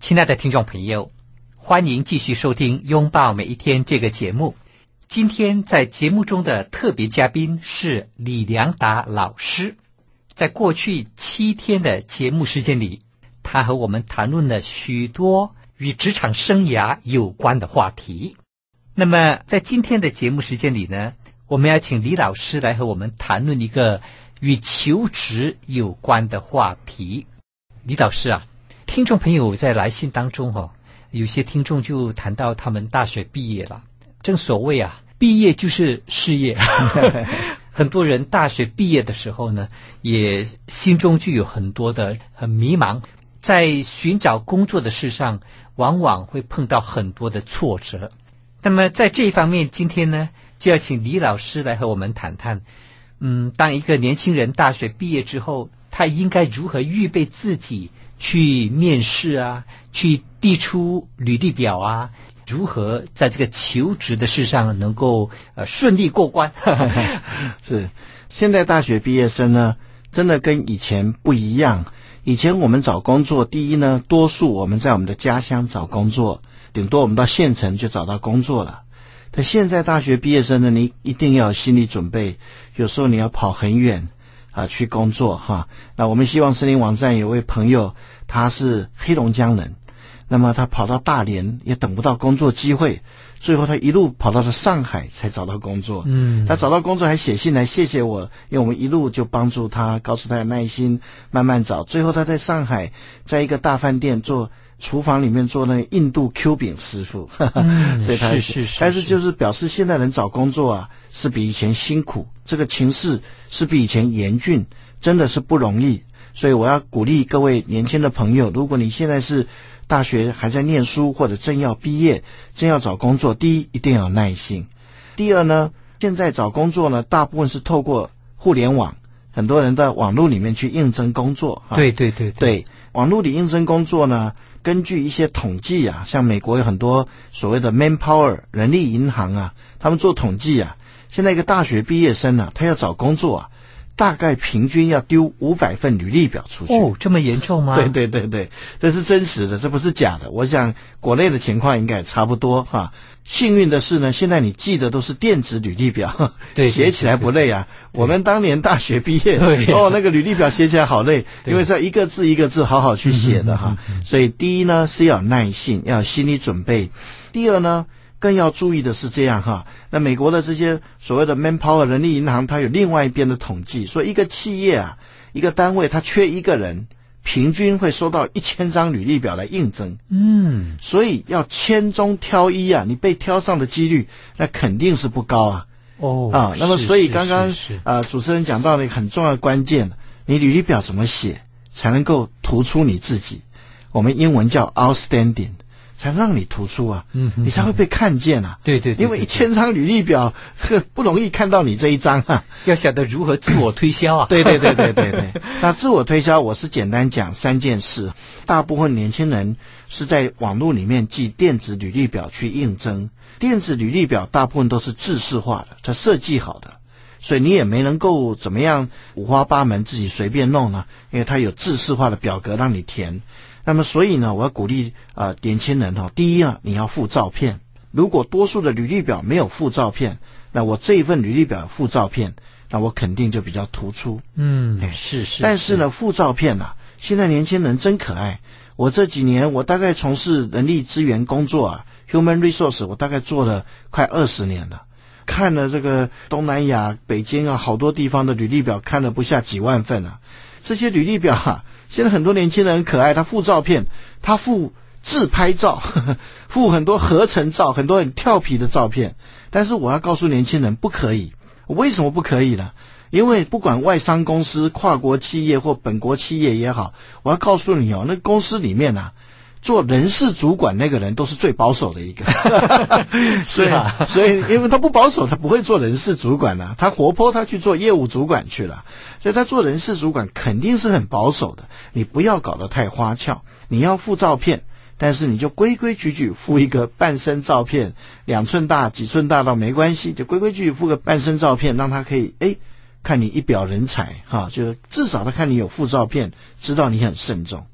亲爱的听众朋友，欢迎继续收听《拥抱每一天》这个节目。今天在节目中的特别嘉宾是李良达老师。在过去7天的节目时间里，他和我们谈论了许多与职场生涯有关的话题。那么在今天的节目时间里呢，我们要请李老师来和我们谈论一个与求职有关的话题。李老师啊，听众朋友在来信当中有些听众就谈到他们大学毕业了。正所谓啊，毕业就是事业。很多人大学毕业的时候呢，也心中就有很多的很迷茫，在寻找工作的事上往往会碰到很多的挫折。那么在这一方面，今天呢就要请李老师来和我们谈谈当一个年轻人大学毕业之后，他应该如何预备自己去面试啊，去递出履历表啊，如何在这个求职的事上能够顺利过关。 是，现在大学毕业生呢，真的跟以前不一样。以前我们找工作，第一呢，多数我们在我们的家乡找工作，顶多我们到县城就找到工作了。但现在大学毕业生呢，你一定要有心理准备，有时候你要跑很远去工作哈。那我们希望森林网站有位朋友，他是黑龙江人，那么他跑到大连也等不到工作机会，最后他一路跑到了上海才找到工作。他找到工作还写信来谢谢我，因为我们一路就帮助他，告诉他有耐心慢慢找。最后他在上海在一个大饭店做厨房里面做那个印度 Q 饼师傅。所以他但是就是表示现在人找工作啊是比以前辛苦，这个情势是比以前严峻，真的是不容易。所以我要鼓励各位年轻的朋友，如果你现在是大学还在念书，或者正要毕业，正要找工作，第一一定要有耐心。第二呢，现在找工作呢，大部分是透过互联网，很多人在网络里面去应征工作。对，网络里应征工作呢，根据一些统计啊，像美国有很多所谓的 Manpower 人力银行啊，他们做统计啊，现在一个大学毕业生啊，他要找工作啊，大概平均要丢500份履历表出去。 这么严重吗？ 对，这是真实的，这不是假的。我想国内的情况应该也差不多哈。幸运的是呢，现在你寄的都是电子履历表，写起来不累啊。我们当年大学毕业，那个履历表写起来好累，因为是要一个字一个字好好去写的哈。所以第一呢是要有耐性，要有心理准备。第二呢，更要注意的是这样哈，那美国的这些所谓的 Manpower 人力银行，它有另外一边的统计，说一个企业啊，一个单位它缺一个人，平均会收到1000张履历表来应征。所以要1000中挑一啊，你被挑上的几率那肯定是不高啊。那么所以刚刚主持人讲到了一个很重要的关键，你履历表怎么写才能够突出你自己，我们英文叫 outstanding，才让你突出啊，你才会被看见啊。 对， 因为1000张履历表，这个不容易看到你这一张啊。 要晓得如何自我推销啊。 对。那自我推销，我是简单讲3件事。大部分年轻人是在网络里面寄电子履历表去应征，电子履历表大部分都是制式化的，它设计好的，所以你也没能够怎么样五花八门自己随便弄呢，因为它有制式化的表格让你填。那么所以呢，我要鼓励年轻人第一你要附照片。如果多数的履历表没有附照片，那我这一份履历表有附照片，那我肯定就比较突出。 是。 但是呢，附照片现在年轻人真可爱。我这几年我大概从事人力资源工作Human Resource， 我大概做了快20年了。看了这个东南亚、北京好多地方的履历表，看了不下几万份这些履历表现在很多年轻人很可爱，他附照片，他附自拍照，附很多合成照，很多很调皮的照片。但是我要告诉年轻人，不可以。为什么不可以呢？因为不管外商公司、跨国企业或本国企业也好，我要告诉你那公司里面做人事主管那个人都是最保守的一个。 是啊， 所以因为他不保守，他不会做人事主管他活泼，他去做业务主管去了。所以他做人事主管肯定是很保守的，你不要搞得太花俏，你要附照片，但是你就规规矩矩附一个半身照片，2寸大几寸大倒没关系，就规规矩矩附个半身照片，让他可以看你一表人才就至少他看你有附照片，知道你很慎重。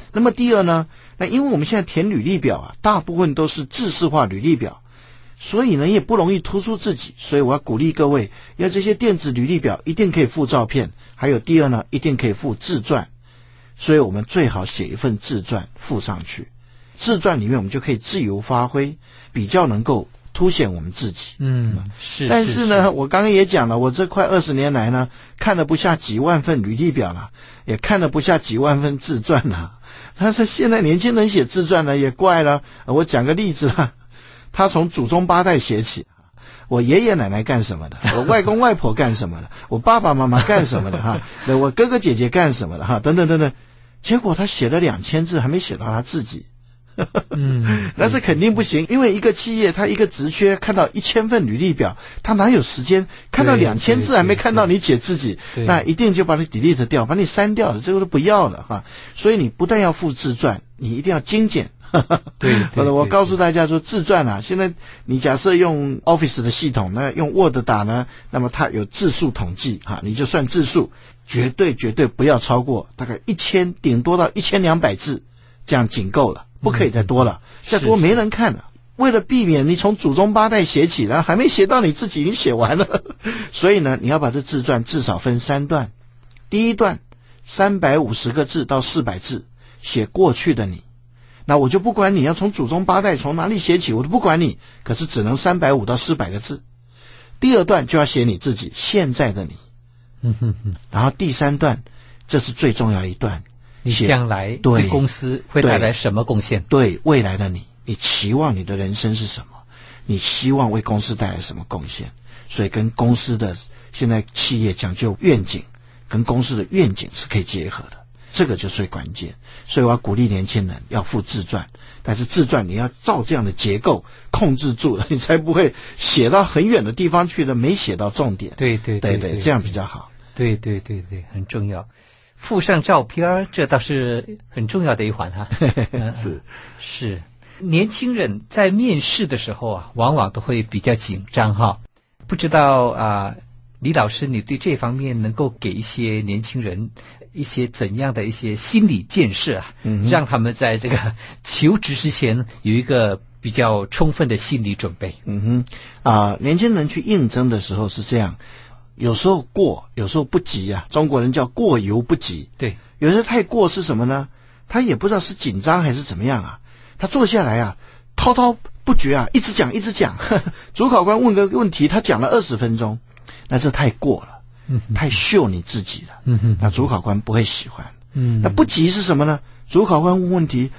那么第二呢，那因为我们现在填履历表啊，大部分都是制式化履历表，所以呢也不容易突出自己，所以我要鼓励各位，要这些电子履历表一定可以附照片，还有第二呢，一定可以附自传，所以我们最好写一份自传附上去。自传里面我们就可以自由发挥，比较能够凸显我们自己。 是。 但是呢，我刚刚也讲了，我这快20年来呢，看了不下几万份履历表了，也看了不下几万份自传了。但是现在年轻人写自传呢，也怪了。我讲个例子啦，他从祖宗8代写起，我爷爷奶奶干什么的，我外公外婆干什么的，我爸爸妈妈干什么的哈，我哥哥姐姐干什么的哈，等等等等。结果他写了2000字，还没写到他自己。那是肯定不行，因为一个企业他一个职缺看到1000份履历表，他哪有时间看到2000字还没看到你写自己，那一定就把你 delete 掉，把你删掉了，这个都不要了哈。所以你不但要附自传，你一定要精简。 对， 我告诉大家说，自传啊，现在你假设用 Office 的系统呢，用 Word 打呢，那么它有字数统计哈，你就算字数，绝对不要超过大概1000，顶多到1200字，这样仅够了。不可以再多了，再多没人看了。为了避免你从祖宗8代写起，然后还没写到你自己，你写完了，所以呢，你要把这自传至少分3段。第一段350个字到400字，写过去的你。那我就不管你要从祖宗8代从哪里写起，我都不管你，可是只能350到400个字。第二段就要写你自己现在的你。然后第3段，这是最重要一段。 你将来对公司会带来什么贡献？ 对未来的你期望你的人生是什么？你希望为公司带来什么贡献？所以跟公司的现在企业讲究愿景，跟公司的愿景是可以结合的，这个就是最关键。所以我要鼓励年轻人要附自传，但是自传你要照这样的结构控制住了，你才不会写到很远的地方去了，没写到重点。 对， 这样比较好。 对，很重要。附上照片，这倒是很重要的一环哈。是，年轻人在面试的时候啊，往往都会比较紧张哈。不知道李老师，你对这方面能够给一些年轻人一些怎样的一些心理建设啊，让他们在这个求职之前有一个比较充分的心理准备。 年轻人去应征的时候是这样。有时候过，有时候不及啊。中国人叫过犹不及。 对， 有时候太过是什么呢？他也不知道是紧张还是怎么样啊。他坐下来啊，滔滔不绝啊，一直讲。主考官问个问题，他讲了20分钟，那这太过了，太秀你自己了。那主考官不会喜欢。那不及是什么呢？主考官问问题，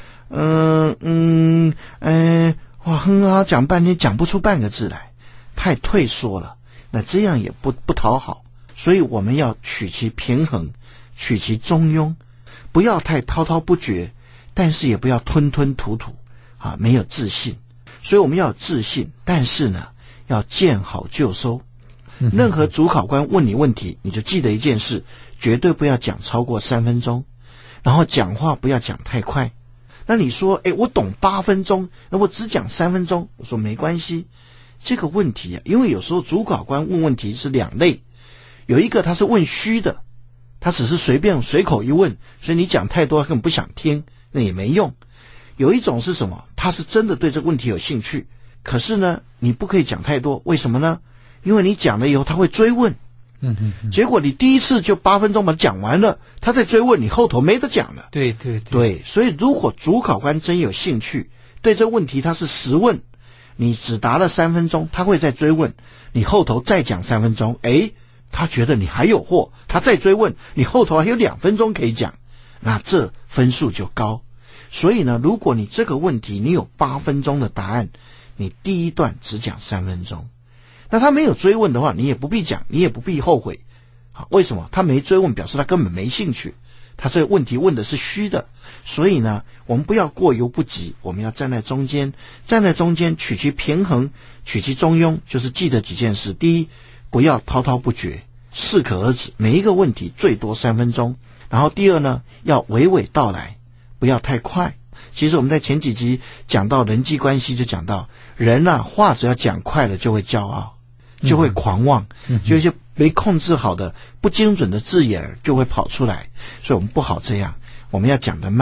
讲半天讲不出半个字来，太退缩了。那这样也不讨好，所以我们要取其平衡，取其中庸，不要太滔滔不绝，但是也不要吞吞吐吐啊，没有自信。所以我们要有自信，但是呢，要见好就收。任何主考官问你问题，你就记得一件事，绝对不要讲超过3分钟，然后讲话不要讲太快。那你说，我懂8分钟，那我只讲3分钟，我说没关系。这个问题啊，因为有时候主考官问问题是2类，有一个他是问虚的，他只是随口一问，所以你讲太多他根本不想听，那也没用。有一种是什么？他是真的对这个问题有兴趣，可是呢，你不可以讲太多，为什么呢？因为你讲了以后他会追问，结果你第一次就8分钟把它讲完了，他再追问你后头没得讲了。对，所以如果主考官真有兴趣，对这个问题他是实问，你只答了3分钟，他会再追问，你后头再讲3分钟，他觉得你还有货，他再追问，你后头还有2分钟可以讲，那这分数就高。所以呢，如果你这个问题你有8分钟的答案，你第一段只讲3分钟，那他没有追问的话，你也不必讲，你也不必后悔。好，为什么？他没追问表示他根本没兴趣，他这个问题问的是虚的。所以呢，我们不要过犹不及，我们要站在中间，取其平衡，取其中庸，就是记得几件事。第一，不要滔滔不绝，适可而止，每一个问题最多3分钟。然后第二呢，要娓娓道来，不要太快。其实我们在前几集讲到人际关系，就讲到人啊，话只要讲快了就会骄傲，就会狂妄，就一些没控制好的不精准的字眼就会跑出来。所以我们不好这样，我们要讲得慢。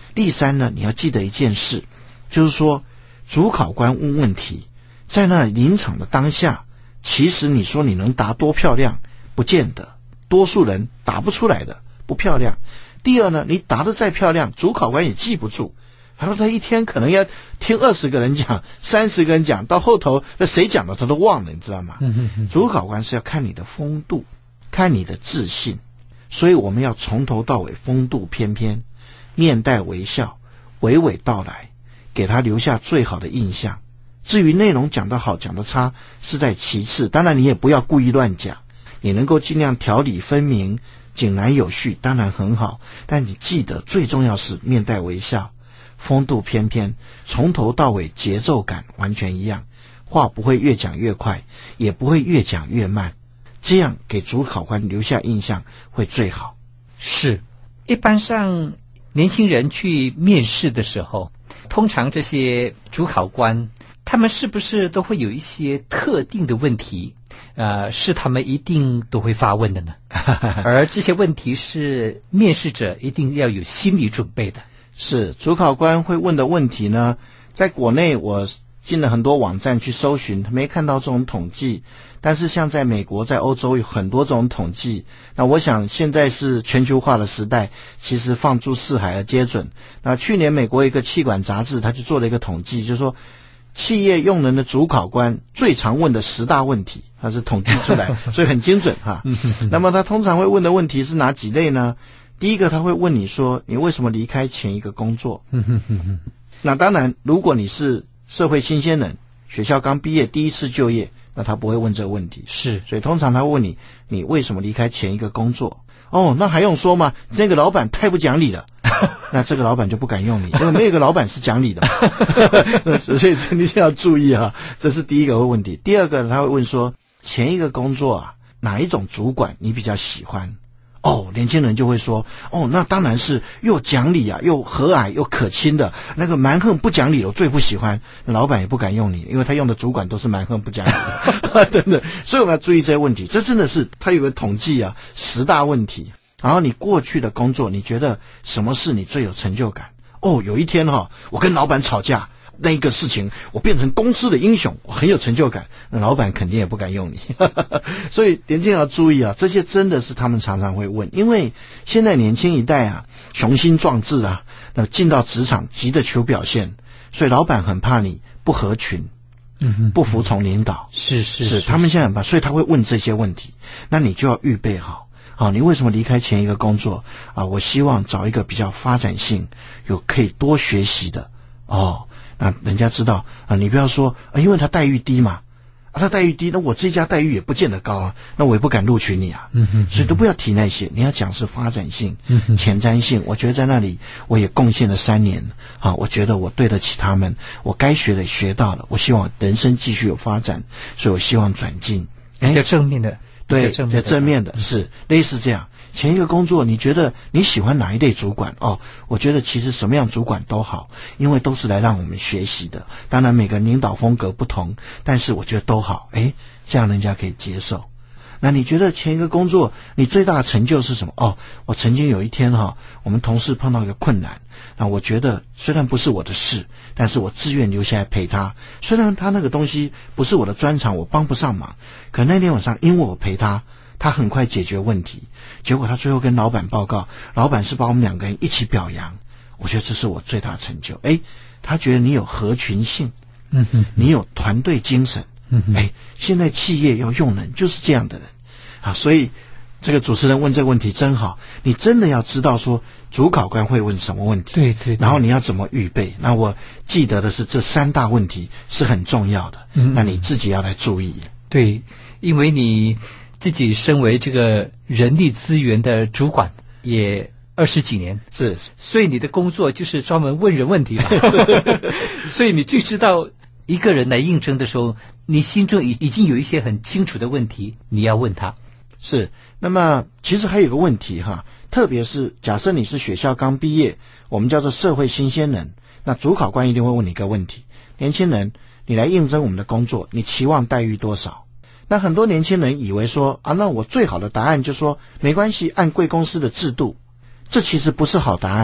第三呢，你要记得一件事，就是说主考官问问题，在那临场的当下，其实你说你能答多漂亮，不见得，多数人答不出来的，不漂亮。第二呢，你答得再漂亮，主考官也记不住。他说他一天可能要听20个人讲，30个人讲，到后头那谁讲的他都忘了，你知道吗？主考官是要看你的风度，看你的自信，所以我们要从头到尾风度翩翩，面带微笑，娓娓道来，给他留下最好的印象。至于内容讲得好讲得差是在其次，当然你也不要故意乱讲，你能够尽量条理分明，井然有序，当然很好，但你记得最重要是面带微笑，风度翩翩，从头到尾节奏感完全一样，话不会越讲越快，也不会越讲越慢，这样给主考官留下印象会最好。 是，一般上年轻人去面试的时候，通常这些主考官他们是不是都会有一些特定的问题是他们一定都会发问的呢？而这些问题是面试者一定要有心理准备的。 是，主考官会问的问题呢，在国内我进了很多网站去搜寻，没看到这种统计，但是像在美国在欧洲有很多这种统计。那我想现在是全球化的时代，其实放诸四海而皆准。那去年美国一个企管杂志他就做了一个统计，就是说企业用人的主考官最常问的10大问题，他是统计出来所以很精准哈。那么他通常会问的问题是哪几类呢？第一个他会问你说你为什么离开前一个工作。那当然如果你是社会新鲜人，学校刚毕业第一次就业，那他不会问这个问题。 是， 所以通常他会问你你为什么离开前一个工作。哦，那还用说吗？那个老板太不讲理了那这个老板就不敢用你，因为没有一个老板是讲理的所以你就要注意哈，这是第一个问题。第二个他会问说前一个工作哪一种主管你比较喜欢。年轻人就会说那当然是又讲理又和蔼又可亲的那个蛮横不讲理我最不喜欢。老板也不敢用你，因为他用的主管都是蛮横不讲理的真的。所以我们要注意这些问题，这真的是他有个统计10大问题。然后你过去的工作，你觉得什么事你最有成就感？有一天我跟老板吵架，那个事情我变成公司的英雄，我很有成就感，那老板肯定也不敢用你所以年轻人要注意这些真的是他们常常会问。因为现在年轻一代雄心壮志那进到职场急着求表现，所以老板很怕你不合群，不服从领导。是他们现在很怕，所以他会问这些问题，那你就要预备好。你为什么离开前一个工作我希望找一个比较发展性，有可以多学习的那人家知道你不要说因为他待遇低嘛他待遇低，那我这家待遇也不见得高那我也不敢录取你所以都不要提那些，你要讲是发展性、前瞻性。我觉得在那里我也贡献了3年我觉得我对得起他们，我该学的学到了，我希望人生继续有发展，所以我希望转进比较正面的。 对，正面的是类似这样。前一个工作你觉得你喜欢哪一类主管？我觉得其实什么样主管都好，因为都是来让我们学习的。当然每个领导风格不同，但是我觉得都好，这样人家可以接受。那你觉得前一个工作你最大的成就是什么？我曾经有一天我们同事碰到一个困难，那我觉得虽然不是我的事，但是我自愿留下来陪他。虽然他那个东西不是我的专长，我帮不上忙，可那天晚上因为我陪他，他很快解决问题。结果他最后跟老板报告，老板是把我们2个人一起表扬。我觉得这是我最大的成就。他觉得你有合群性，你有团队精神。现在企业要用人就是这样的人所以这个主持人问这个问题真好，你真的要知道说主考官会问什么问题，对，然后你要怎么预备。那我记得的是这3大问题是很重要的，那你自己要来注意。 对，因为你自己身为这个人力资源的主管也20几年， 是， 所以你的工作就是专门问人问题所以你最知道一个人来应征的时候，你心中已经有一些很清楚的问题你要问他。 是，那么其实还有个问题特别是假设你是学校刚毕业，我们叫做社会新鲜人，那主考官一定会问你一个问题：年轻人，你来应征我们的工作，你期望待遇多少？那很多年轻人以为说那我最好的答案就说没关系，按贵公司的制度。这其实不是好答案。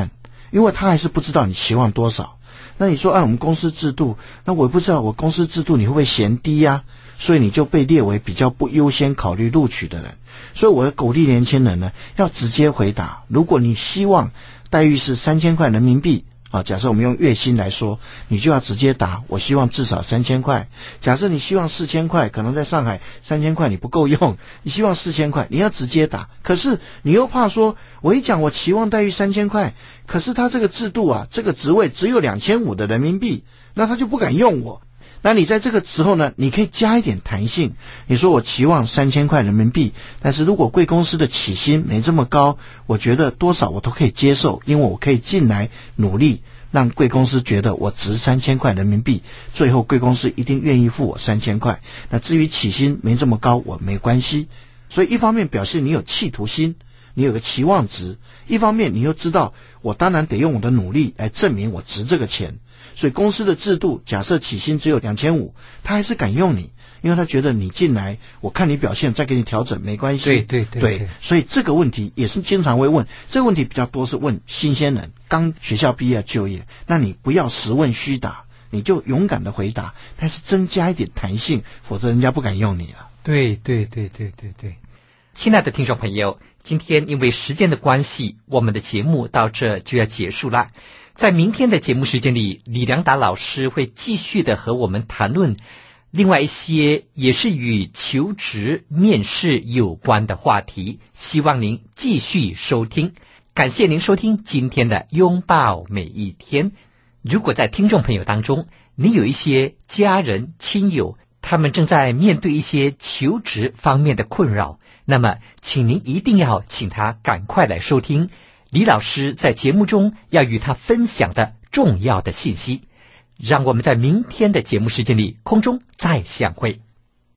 因为他还是不知道你期望多少。那你说按我们公司制度，那我不知道我公司制度你会不会嫌低呀？所以你就被列为比较不优先考虑录取的人。所以我鼓励年轻人呢，要直接回答。如果你希望待遇是3000块人民币，假设我们用月薪来说，你就要直接答我希望至少3000块。假设你希望4000块，可能在上海3000块你不够用，你希望4000块，你要直接答。可是你又怕说，我一讲我期望待遇3000块，可是他这个制度这个职位只有2500的人民币，那他就不敢用我。那你在这个时候呢，你可以加一点弹性。你说我期望3000块人民币，但是如果贵公司的起薪没这么高，我觉得多少我都可以接受，因为我可以进来努力，让贵公司觉得我值3000块人民币，最后贵公司一定愿意付我3000块。那至于起薪没这么高，我没关系。所以一方面表示你有企图心，你有个期望值，一方面你又知道我当然得用我的努力来证明我值这个钱。所以公司的制度假设起薪只有2500，他还是敢用你，因为他觉得你进来，我看你表现再给你调整没关系。对，所以这个问题也是经常会问。这个问题比较多是问新鲜人，刚学校毕业就业，那你不要实问虚答，你就勇敢的回答，但是增加一点弹性，否则人家不敢用你了。 对。亲爱的听众朋友，今天因为时间的关系，我们的节目到这就要结束了。在明天的节目时间里，李良达老师会继续的和我们谈论另外一些也是与求职面试有关的话题，希望您继续收听。感谢您收听今天的拥抱每一天。如果在听众朋友当中，你有一些家人亲友，他们正在面对一些求职方面的困扰，那么请您一定要请他赶快来收听李老师在节目中要与他分享的重要的信息。让我们在明天的节目时间里空中再相会。